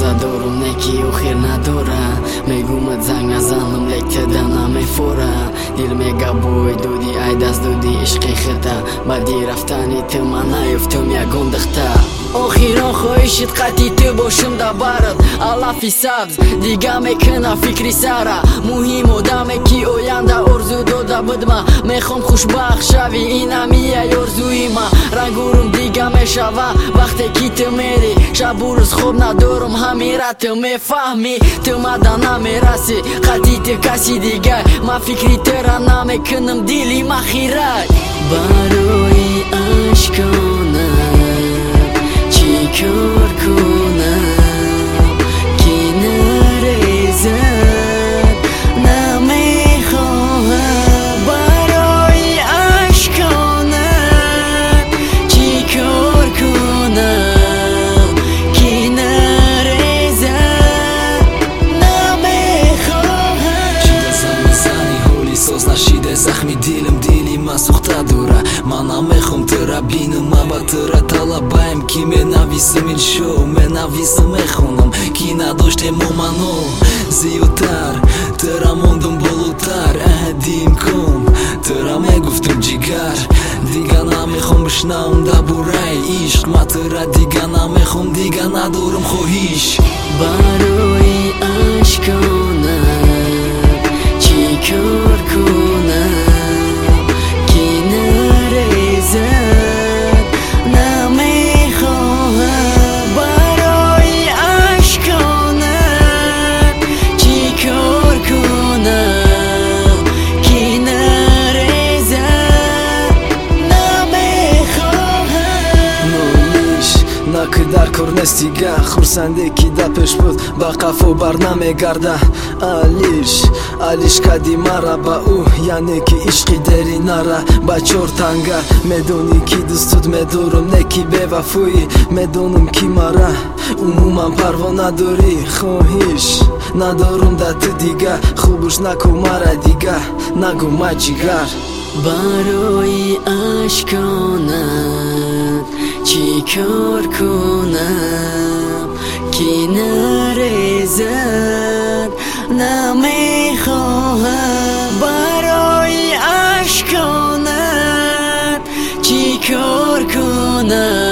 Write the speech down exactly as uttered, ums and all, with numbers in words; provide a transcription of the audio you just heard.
دارم نکی و خیر نداره میگومد زنگ نزنم لیک تدنه میفوره دل میگه بوی دودی ای دست دودی عشقی خیرده بعدی رفتنی تو من نیفتم یگون دخته آخیران خواهشت قطعی تو باشم دا برد علافی سبز دیگه میکنه فکری سره مهم آدمه کی آینده ارزو داده بود ما میخوام خوشبخت شوی این همیه ارزوی ما رنگورم دیگه میشوه وقتی کی تو میری شب و روز خوب ندارم همیره تو میفهمی تو مدن نمیرسی قطعی تو کسی دیگه ما فکری تو را نمیکنم دیلی ما خیره برای عشقانه چی کار کنم کی نریزد نمیخواهم برای عشقانم چی کار کنم کی نریزد نمیخواهم چی دزم میزنی حالی ساز نشیده زخمی دیلم دیلی ما سوخته دوره من نمیخوام تو را بینم من با تو را طلبایم کی منویسم این شو منویسم میخونم کی نداشته مومنو زیادتر تو را موندم بالاتر اهدیم کن تو را میگفتم جگر دیگه نمیخوام بشنوم درباره عشق من تو را دیگه نمیخوام دیگه ندارم خواهیش برای عشقانم چی کار کنم کی نریزد نمیخواهم برای عشقانم چی کار کنم کی نریزد نمیخواهم نویش نکی در کار نستیگه خورسنده کی در پیش بود با قفا بر نمیگرده علیش علیش کدی مرا با او یعنی که عشقی داری نره با چور تنگه میدونی کی دوستود میدارم نکی به وفایی میدونم کی مرا عموما پروا نداری خواهیش ندارم در تو دیگه خوبش نکو مرا دیگه نگو ما جگر برای عشقانم چی کار کنم کی نریزد نمیخواهم برای عشقانم چی کار کنم